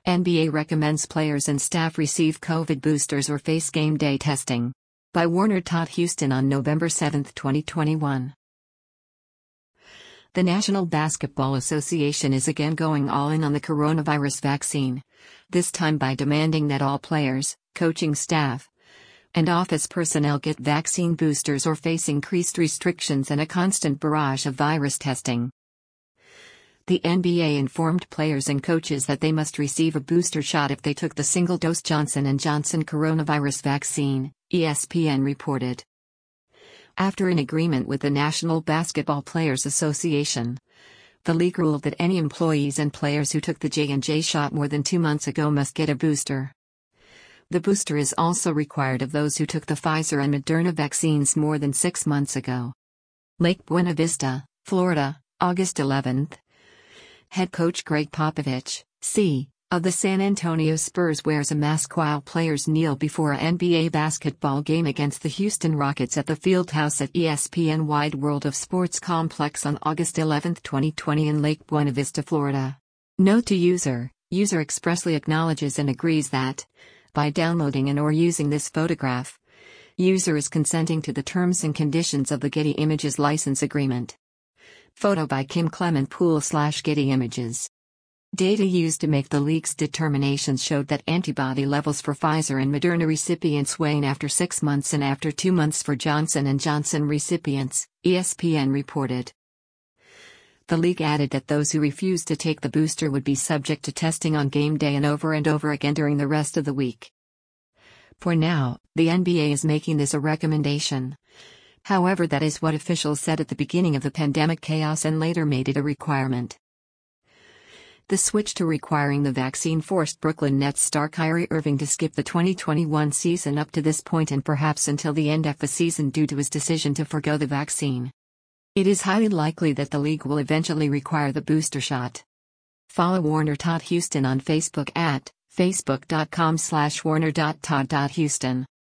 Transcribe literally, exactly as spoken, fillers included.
N B A recommends players and staff receive COVID boosters or face game day testing. By Warner Todd Houston on November seventh, twenty twenty-one. The National Basketball Association is again going all in on the coronavirus vaccine, this time by demanding that all players, coaching staff, and office personnel get vaccine boosters or face increased restrictions and a constant barrage of virus testing. The N B A informed players and coaches that they must receive a booster shot if they took the single-dose Johnson and Johnson coronavirus vaccine, E S P N reported. After an agreement with the National Basketball Players Association, the league ruled that any employees and players who took the J and J shot more than two months ago must get a booster. The booster is also required of those who took the Pfizer and Moderna vaccines more than six months ago. Lake Buena Vista, Florida, August eleventh. Head coach Greg Popovich, C, of the San Antonio Spurs wears a mask while players kneel before a N B A basketball game against the Houston Rockets at the Fieldhouse at E S P N Wide World of Sports Complex on August eleventh, twenty twenty in Lake Buena Vista, Florida. Note to user, user expressly acknowledges and agrees that, by downloading and or using this photograph, user is consenting to the terms and conditions of the Getty Images license agreement. Photo by Kim Clement Pool slash Getty Images. Data used to make the league's determinations showed that antibody levels for Pfizer and Moderna recipients wane after six months and after two months for Johnson and Johnson recipients, E S P N reported. The league added that those who refused to take the booster would be subject to testing on game day and over and over again during the rest of the week. For now, the N B A is making this a recommendation. However, that is what officials said at the beginning of the pandemic chaos and later made it a requirement. The switch to requiring the vaccine forced Brooklyn Nets star Kyrie Irving to skip the twenty twenty-one season up to this point and perhaps until the end of the season due to his decision to forgo the vaccine. It is highly likely that the league will eventually require the booster shot. Follow Warner Todd Houston on Facebook at facebook dot com slash warner dot todd dot houston.